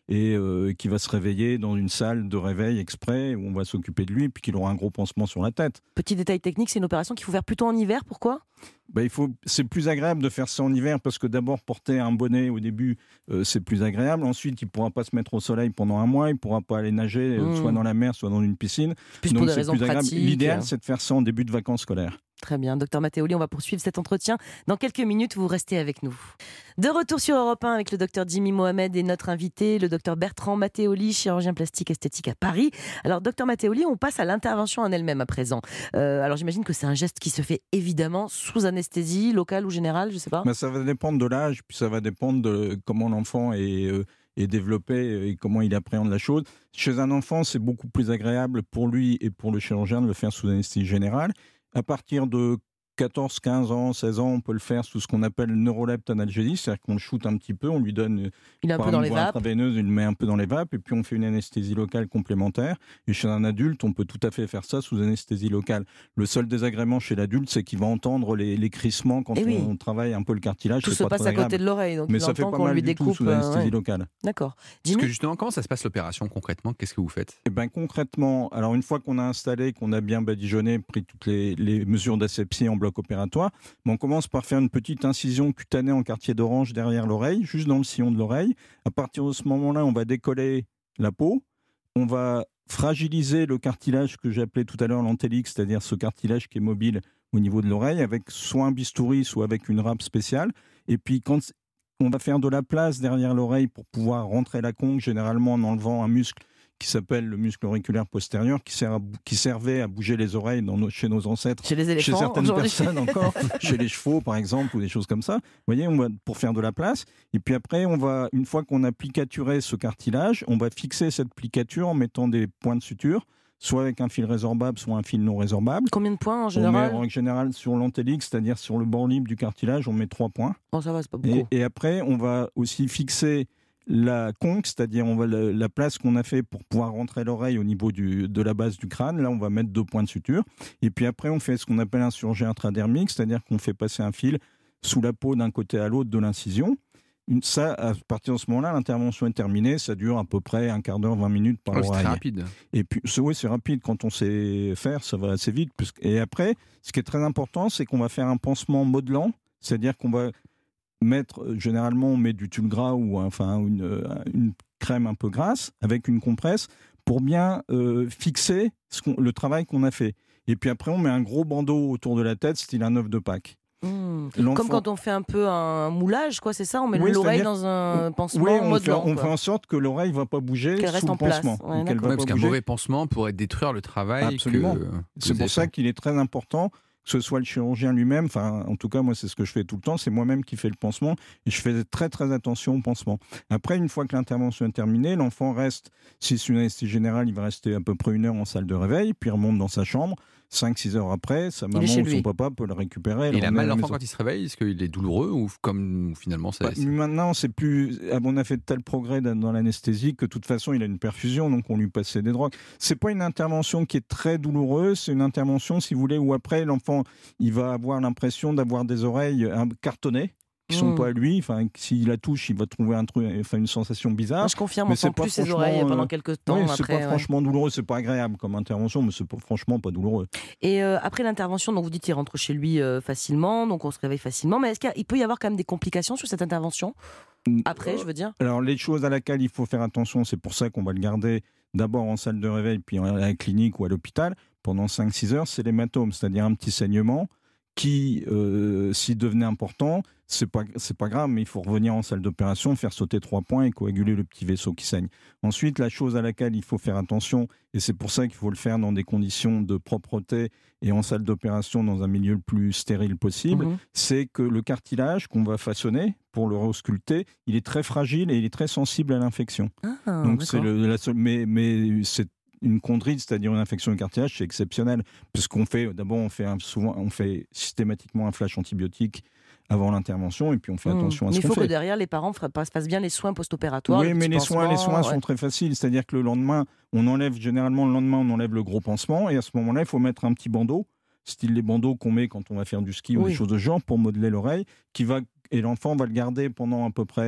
et euh, qui va se réveiller dans une salle de réveil exprès où on va s'occuper de lui, puis qu'il aura un gros pansement sur la tête. Petit détail technique, c'est une opération qu'il faut faire plutôt en hiver, pourquoi ? Ben, il faut, c'est plus agréable de faire ça en hiver parce que d'abord porter un bonnet au début, euh, c'est plus agréable. Ensuite, il ne pourra pas se mettre au soleil pendant un mois, il ne pourra pas aller nager euh, mmh. soit dans la mer, soit dans une piscine. Plus Donc pour des c'est raisons plus agréable. pratiques. L'idéal, c'est de faire ça en début de vacances scolaires. Très bien, docteur Matteoli, on va poursuivre cet entretien. Dans quelques minutes, vous restez avec nous. De retour sur Europe un avec le docteur Jimmy Mohamed et notre invité, le docteur Bertrand Matteoli, chirurgien plastique esthétique à Paris. Alors, docteur Matteoli, on passe à l'intervention en elle-même à présent. Euh, alors, j'imagine que c'est un geste qui se fait évidemment sous anesthésie, locale ou générale, je ne sais pas. Mais ça va dépendre de l'âge, puis ça va dépendre de comment l'enfant est, euh, est développé et comment il appréhende la chose. Chez un enfant, c'est beaucoup plus agréable pour lui et pour le chirurgien de le faire sous anesthésie générale. À partir de quatorze, quinze ans, seize ans, on peut le faire sous ce qu'on appelle neurolepte analgésie, c'est-à-dire qu'on le shoot un petit peu, on lui donne il est un peu dans les vapes. Intraveineuse, il le met un peu dans les vapes, et puis on fait une anesthésie locale complémentaire. Et chez un adulte, on peut tout à fait faire ça sous anesthésie locale. Le seul désagrément chez l'adulte, c'est qu'il va entendre les, les crissements quand oui. on travaille un peu le cartilage. Tout c'est se pas passe très à côté agréable. de l'oreille, donc mais il ça fait entend pas qu'on mal lui du découpe. tout sous anesthésie ouais. locale. D'accord. Parce que justement, comment ça se passe l'opération concrètement ? Qu'est-ce que vous faites ? Eh ben, concrètement, alors une fois qu'on a installé, qu'on a bien badigeonné, pris toutes les, les mesures d'asepsie en bloc opératoire, on commence par faire une petite incision cutanée en quartier d'orange derrière l'oreille, juste dans le sillon de l'oreille. À partir de ce moment-là, on va décoller la peau, on va fragiliser le cartilage que j'appelais tout à l'heure l'antélique, c'est-à-dire ce cartilage qui est mobile au niveau de l'oreille, avec soit un bistouri, soit avec une râpe spéciale. Et puis quand on va faire de la place derrière l'oreille pour pouvoir rentrer la conque, généralement en enlevant un muscle qui s'appelle le muscle auriculaire postérieur, qui, sert à, qui servait à bouger les oreilles dans nos, chez nos ancêtres, chez les éléphants, chez certaines personnes encore, chez les chevaux par exemple, ou des choses comme ça. Vous voyez, on va, pour faire de la place. Et puis après, on va, une fois qu'on a plicaturé ce cartilage, on va fixer cette plicature en mettant des points de suture, soit avec un fil résorbable, soit un fil non résorbable. Combien de points en général ? On met en général sur l'antélique, c'est-à-dire sur le bord libre du cartilage, on met trois points. Bon, ça va, c'est pas beaucoup. Et, et après, on va aussi fixer la conque, c'est-à-dire on va la, la place qu'on a fait pour pouvoir rentrer l'oreille au niveau du, de la base du crâne. Là, on va mettre deux points de suture. Et puis après, on fait ce qu'on appelle un surjet intradermique, c'est-à-dire qu'on fait passer un fil sous la peau d'un côté à l'autre de l'incision. Une, ça, à partir de ce moment-là, l'intervention est terminée. Ça dure à peu près un quart d'heure, vingt minutes par oh, oreille. C'est rapide. Et puis, c'est, oui, c'est rapide. Quand on sait faire, ça va assez vite. Puisque, et après, ce qui est très important, c'est qu'on va faire un pansement modelant, c'est-à-dire qu'on va mettre, généralement, on met du tulle gras ou enfin une, une crème un peu grasse avec une compresse pour bien euh, fixer ce qu'on, le travail qu'on a fait. Et puis après, on met un gros bandeau autour de la tête, style un œuf de Pâques. Mmh. Comme quand on fait un peu un moulage, quoi, c'est ça ? On met oui, l'oreille dans un pansement oui, on modelant. Fait, on fait en sorte que l'oreille ne va pas bouger qu'elle sous reste le en place. pansement. Ouais, qu'elle va ouais, pas parce qu'un bouger. mauvais pansement pourrait détruire le travail. Absolument. Que, c'est que pour ça fait. qu'il est très important que ce soit le chirurgien lui-même, enfin, en tout cas, moi, c'est ce que je fais tout le temps, c'est moi-même qui fais le pansement, et je fais très, très attention au pansement. Après, une fois que l'intervention est terminée, l'enfant reste, si c'est une anesthésie générale, il va rester à peu près une heure en salle de réveil, puis il remonte dans sa chambre, cinq six heures après, sa maman ou son papa peut le récupérer. Il a mal l'enfant quand il se réveille ? Est-ce qu'il est douloureux, ou comme finalement ça... Bah, maintenant, c'est plus... On a fait de tel progrès dans l'anesthésie que de toute façon, il a une perfusion, donc on lui passait des drogues. C'est pas une intervention qui est très douloureuse, c'est une intervention, si vous voulez, où après, l'enfant, il va avoir l'impression d'avoir des oreilles cartonnées, qui ne sont mmh. pas à lui. Enfin, s'il la touche, il va trouver un truc, enfin, une sensation bizarre. Moi, je confirme, on sent plus ses oreilles euh... pendant quelques temps. Oui, après, c'est pas ouais. franchement douloureux, c'est pas agréable comme intervention, mais c'est pas, franchement pas douloureux. Et euh, après l'intervention, donc vous dites qu'il rentre chez lui euh, facilement, donc on se réveille facilement, mais est-ce qu'il peut y avoir quand même des complications sur cette intervention ? Après, euh, je veux dire. Alors, les choses à laquelle il faut faire attention, c'est pour ça qu'on va le garder d'abord en salle de réveil, puis à la clinique ou à l'hôpital, pendant cinq six heures, c'est l'hématome, c'est-à-dire un petit saignement qui, euh, s'il devenait important, c'est pas, c'est pas grave, mais il faut revenir en salle d'opération, faire sauter trois points et coaguler le petit vaisseau qui saigne. Ensuite, la chose à laquelle il faut faire attention, et c'est pour ça qu'il faut le faire dans des conditions de propreté et en salle d'opération dans un milieu le plus stérile possible, mmh. c'est que le cartilage qu'on va façonner pour le resculpter, il est très fragile et il est très sensible à l'infection. Ah, Donc c'est le, la seule, mais, mais c'est une chondrite, c'est-à-dire une infection du cartilage, c'est exceptionnel, puisqu'on fait, d'abord, on fait un, souvent, on fait systématiquement un flash antibiotique avant l'intervention, et puis on fait mmh. attention à ce qu'on fait. Mais il faut que derrière, les parents fassent bien les soins post-opératoires. Oui, mais les soins, les soins ouais. sont très faciles, c'est-à-dire que le lendemain, on enlève, généralement le lendemain, on enlève le gros pansement, et à ce moment-là, il faut mettre un petit bandeau, style les bandeaux qu'on met quand on va faire du ski oui. ou des choses de genre, pour modeler l'oreille, qui va, et l'enfant va le garder pendant à peu près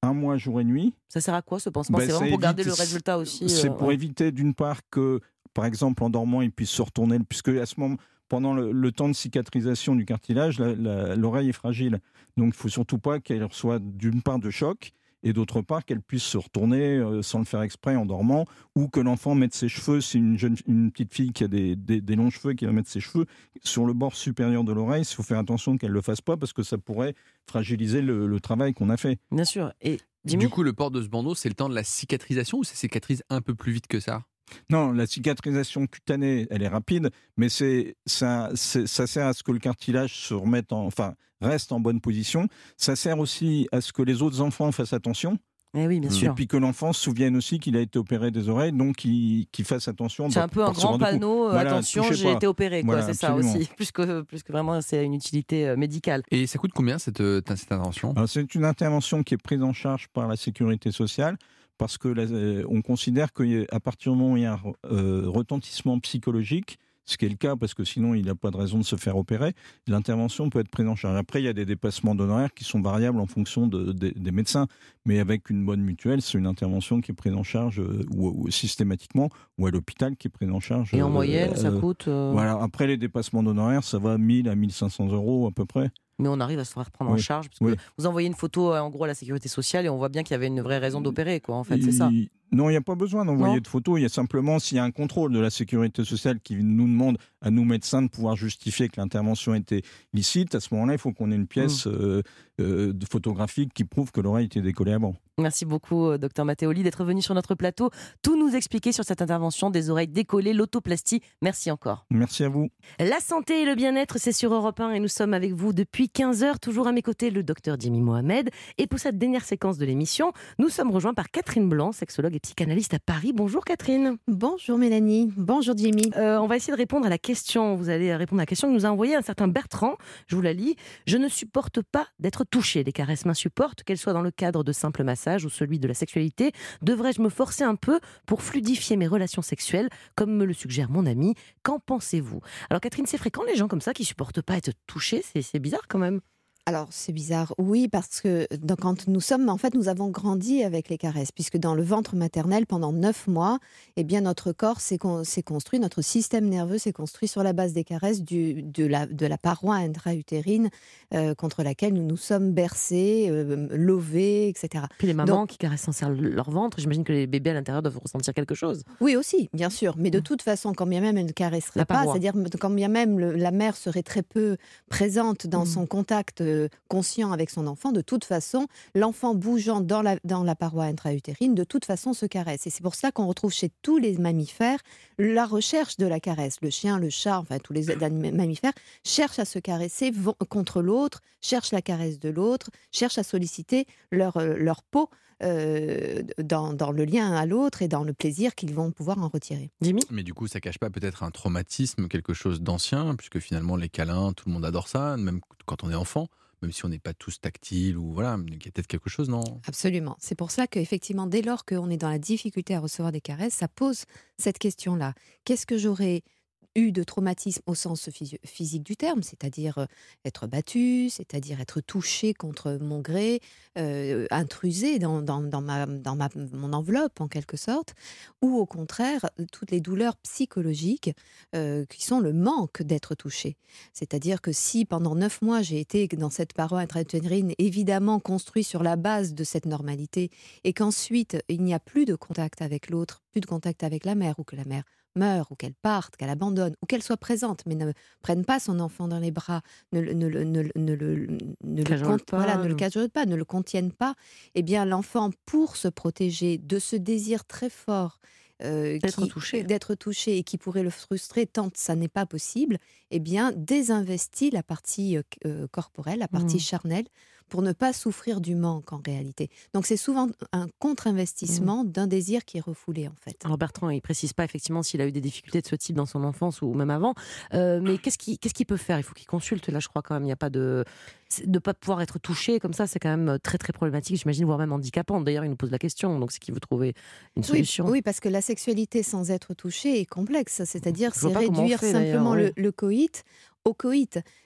un mois jour et nuit. Ça sert à quoi ce pansement? Ben, C'est vraiment ça pour garder évite- le résultat aussi. C'est euh, pour ouais. éviter d'une part que, par exemple, en dormant, il puisse se retourner, puisque à ce moment, pendant le, le temps de cicatrisation du cartilage, la- la- l'oreille est fragile. Donc il ne faut surtout pas qu'elle reçoive d'une part de choc et d'autre part qu'elle puisse se retourner euh, sans le faire exprès en dormant, ou que l'enfant mette ses cheveux, si une, jeune, une petite fille qui a des, des, des longs cheveux, qui va mettre ses cheveux sur le bord supérieur de l'oreille, il faut faire attention qu'elle ne le fasse pas parce que ça pourrait fragiliser le, le travail qu'on a fait. Bien sûr. Et Du coup, le port de ce bandeau, c'est le temps de la cicatrisation ou ça cicatrise un peu plus vite que ça? Non, la cicatrisation cutanée, elle est rapide, mais c'est, ça, c'est, ça sert à ce que le cartilage se remette en, enfin, reste en bonne position. Ça sert aussi à ce que les autres enfants fassent attention. Eh oui, bien Et sûr. puis que l'enfant se souvienne aussi qu'il a été opéré des oreilles, donc qu'il, qu'il fasse attention. C'est un peu un grand panneau, euh, Voilà, attention, touchez j'ai pas. été opéré, quoi, Voilà, c'est ça absolument. aussi. Plus que, plus que vraiment, c'est une utilité euh, médicale. Et ça coûte combien cette, euh, cette intervention? Alors, c'est une intervention qui est prise en charge par la sécurité sociale parce que la- euh, on considère qu'à partir du moment où il y a un euh, retentissement psychologique, ce qui est le cas parce que sinon il n'a pas de raison de se faire opérer, l'intervention peut être prise en charge. Après, il y a des dépassements d'honoraires qui sont variables en fonction de- de- des médecins, mais avec une bonne mutuelle, c'est une intervention qui est prise en charge euh, ou, ou systématiquement, ou à l'hôpital qui est prise en charge. Et en euh, moyenne, ça euh, coûte euh, Voilà. Après, les dépassements d'honoraires, ça va mille à mille cinq cents euros à peu près. Mais on arrive à se faire prendre en Oui. charge. Parce que Oui. vous envoyez une photo, euh, en gros, à la sécurité sociale et on voit bien qu'il y avait une vraie raison d'opérer, quoi, en fait, c'est ça. Il- Non, il n'y a pas besoin Non. d'envoyer de photos. Il y a simplement, s'il y a un contrôle de la sécurité sociale qui nous demande à nous médecins de pouvoir justifier que l'intervention était licite, à ce moment-là, il faut qu'on ait une pièce Mmh. euh, euh, de photographique qui prouve que l'oreille était décollée avant. Merci beaucoup, euh, docteur Matteoli, d'être venu sur notre plateau, tout nous expliquer sur cette intervention des oreilles décollées, l'autoplastie. Merci encore. Merci à vous. La santé et le bien-être, c'est sur Europe un et nous sommes avec vous depuis quinze heures. Toujours à mes côtés, le docteur Jimmy Mohamed. Et pour cette dernière séquence de l'émission, nous sommes rejoints par Catherine Blanc, sexologue et psychanalyste à Paris. Bonjour Catherine. Bonjour Mélanie. Bonjour Jimmy. Euh, on va essayer de répondre à la question. Vous allez répondre à la question que nous a envoyée un certain Bertrand. Je vous la lis. Je ne supporte pas d'être touché. Les caresses m'insupportent, qu'elles soient dans le cadre de simples massages ou celui de la sexualité. Devrais-je me forcer un peu pour fluidifier mes relations sexuelles, comme me le suggère mon ami? Qu'en pensez-vous? Alors Catherine, c'est fréquent les gens comme ça qui supportent pas être touchés. C'est, c'est bizarre quand même. Alors, c'est bizarre, oui, parce que donc, quand nous sommes, en fait, nous avons grandi avec les caresses, puisque dans le ventre maternel, pendant neuf mois, eh bien, notre corps s'est, con- s'est construit, notre système nerveux s'est construit sur la base des caresses du, de, la, de la paroi intra-utérine euh, contre laquelle nous nous sommes bercés, euh, lovés, et cetera. Puis les mamans Donc- qui caressent sincère leur ventre, j'imagine que les bébés à l'intérieur doivent ressentir quelque chose. Oui, aussi, bien sûr. Mais de toute façon, quand bien même elle ne caresserait La pas, paroi. c'est-à-dire quand bien même le- la mère serait très peu présente dans son contact euh, conscient avec son enfant, de toute façon, l'enfant bougeant dans la, dans la paroi intra-utérine, de toute façon, se caresse. Et c'est pour ça qu'on retrouve chez tous les mammifères la recherche de la caresse. Le chien, le chat, enfin tous les anim- mammifères cherchent à se caresser vont contre l'autre, cherchent la caresse de l'autre, cherchent à solliciter leur, euh, leur peau euh, dans, dans le lien à l'autre et dans le plaisir qu'ils vont pouvoir en retirer. Jimmy ? Mais du coup, ça cache pas peut-être un traumatisme, quelque chose d'ancien, puisque finalement, les câlins, tout le monde adore ça, même quand on est enfant, même si on n'est pas tous tactiles, ou voilà, il y a peut-être quelque chose, non? Absolument. C'est pour ça qu'effectivement, dès lors qu'on est dans la difficulté à recevoir des caresses, ça pose cette question-là. Qu'est-ce que j'aurais eu de traumatisme au sens physio- physique du terme, c'est-à-dire euh, être battu, c'est-à-dire être touché contre mon gré, euh, intrusé dans, dans, dans, ma, dans ma, mon enveloppe en quelque sorte, ou au contraire, toutes les douleurs psychologiques euh, qui sont le manque d'être touché. C'est-à-dire que si pendant neuf mois j'ai été dans cette paroi intra-utérine évidemment construit sur la base de cette normalité et qu'ensuite il n'y a plus de contact avec l'autre, plus de contact avec la mère ou que la mère meurt ou qu'elle parte, qu'elle abandonne ou qu'elle soit présente mais ne prenne pas son enfant dans les bras, ne, le- ne, le- ne, le- ne, le- ne le Cajole con- pas, voilà, ne le non. cajole pas, ne le contienne pas, eh bien l'enfant, pour se protéger de ce désir très fort euh, D'être qui- touché. d'être touché et qui pourrait le frustrer tant que ça n'est pas possible, eh bien désinvestit la partie euh, euh, corporelle, la partie Mmh. charnelle, pour ne pas souffrir du manque en réalité. Donc c'est souvent un contre-investissement d'un désir qui est refoulé en fait. Alors Bertrand, il précise pas effectivement s'il a eu des difficultés de ce type dans son enfance ou même avant, Euh, mais qu'est-ce qu'il, qu'est-ce qu'il peut faire? Il faut qu'il consulte, là je crois quand même, il n'y a pas de... De ne pas pouvoir être touché comme ça, c'est quand même très très problématique, j'imagine, voire même handicapant. D'ailleurs, il nous pose la question, donc c'est qu'il veut trouver une Oui, solution. oui, parce que la sexualité sans être touchée est complexe, c'est-à-dire Je vois c'est pas comment on réduire fait, simplement d'ailleurs, le, le coït au coït.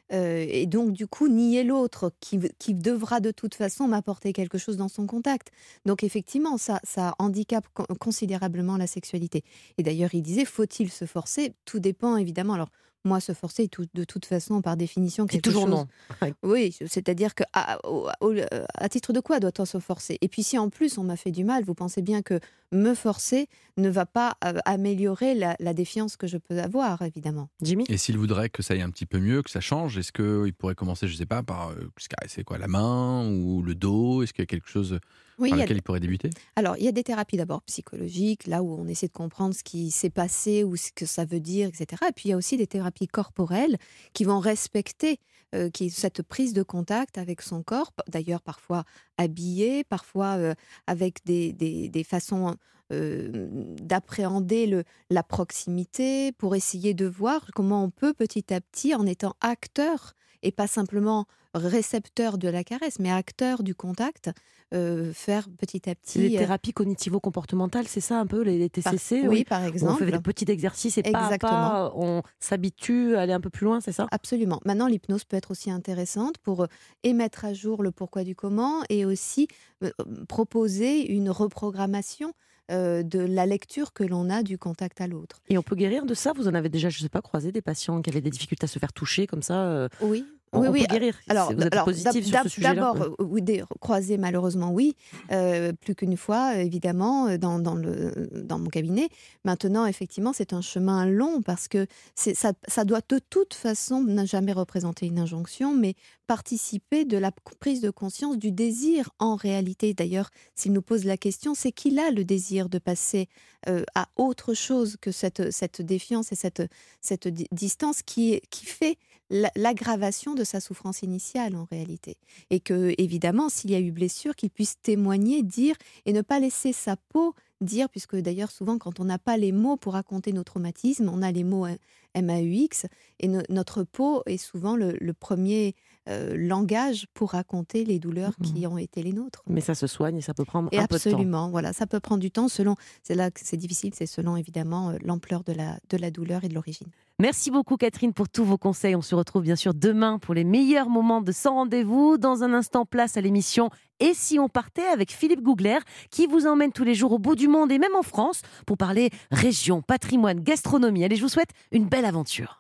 Euh, et donc, du coup, nier l'autre qui, qui devra de toute façon m'apporter quelque chose dans son contact. Donc, effectivement, ça, ça handicape con- considérablement la sexualité. Et d'ailleurs, il disait, faut-il se forcer ? Tout dépend, évidemment. Alors, moi, se forcer est tout- de toute façon, par définition, C'est quelque toujours chose... non. Ouais. Oui, c'est-à-dire que à, au- au- à titre de quoi doit-on se forcer ? Et puis si en plus on m'a fait du mal, vous pensez bien que me forcer ne va pas euh, améliorer la, la défiance que je peux avoir, évidemment. Jimmy ? Et s'il voudrait que ça aille un petit peu mieux, que ça change, est-ce qu'il pourrait commencer, je sais pas, par euh, se caresser quoi, la main ou le dos ? Est-ce qu'il y a quelque chose Oui, par il y a lequel des- il pourrait débuter ? Alors, il y a des thérapies d'abord psychologiques, là où on essaie de comprendre ce qui s'est passé ou ce que ça veut dire, et cetera. Et puis, il y a aussi des thérapies corporelles qui vont respecter euh, qui, cette prise de contact avec son corps, d'ailleurs parfois habillé, parfois euh, avec des, des, des façons euh, d'appréhender le, la proximité, pour essayer de voir comment on peut petit à petit, en étant acteur et pas simplement récepteur de la caresse, mais acteur du contact, euh, faire petit à petit... Les thérapies cognitivo-comportementales, c'est ça un peu, les, les T C C Par- oui, par exemple. On fait des petits exercices et pas à Exactement. pas, on s'habitue à aller un peu plus loin, c'est ça ? Absolument. Maintenant, l'hypnose peut être aussi intéressante pour euh, et mettre à jour le pourquoi du comment et aussi euh, proposer une reprogrammation euh, de la lecture que l'on a du contact à l'autre. Et on peut guérir de ça ? Vous en avez déjà, je ne sais pas, croisé des patients qui avaient des difficultés à se faire toucher comme ça euh, Oui. On, oui, on oui. peut guérir. Alors, Vous êtes alors, positif sur d'ab- ce sujet-là ? D'abord, Ouais. euh, oui, des croisés, malheureusement, oui. Euh, plus qu'une fois, évidemment, euh, dans, dans, le, dans mon cabinet. Maintenant, effectivement, c'est un chemin long parce que c'est, ça, ça doit de toute façon ne jamais représenter une injonction, mais participer de la prise de conscience du désir en réalité. D'ailleurs, s'il nous pose la question, c'est qu'il a le désir de passer euh, à autre chose que cette, cette défiance et cette, cette di- distance qui, qui fait la- l'aggravation de sa souffrance initiale en réalité. Et que, évidemment, s'il y a eu blessure, qu'il puisse témoigner, dire et ne pas laisser sa peau dire, puisque d'ailleurs souvent quand on n'a pas les mots pour raconter nos traumatismes, on a les mots M A U X et no- notre peau est souvent le, le premier euh, langage pour raconter les douleurs Mhm. qui ont été les nôtres. Mais ça se soigne et ça peut prendre Et un peu de temps. absolument, voilà, ça peut prendre du temps selon, c'est là que c'est difficile, c'est selon évidemment euh, l'ampleur de la, de la douleur et de l'origine. Merci beaucoup Catherine pour tous vos conseils. On se retrouve bien sûr demain pour les meilleurs moments de Sans Rendez-vous. Dans un instant, place à l'émission Et si on partait avec Philippe Gougler qui vous emmène tous les jours au bout du monde et même en France pour parler région, patrimoine, gastronomie. Allez, je vous souhaite une belle aventure.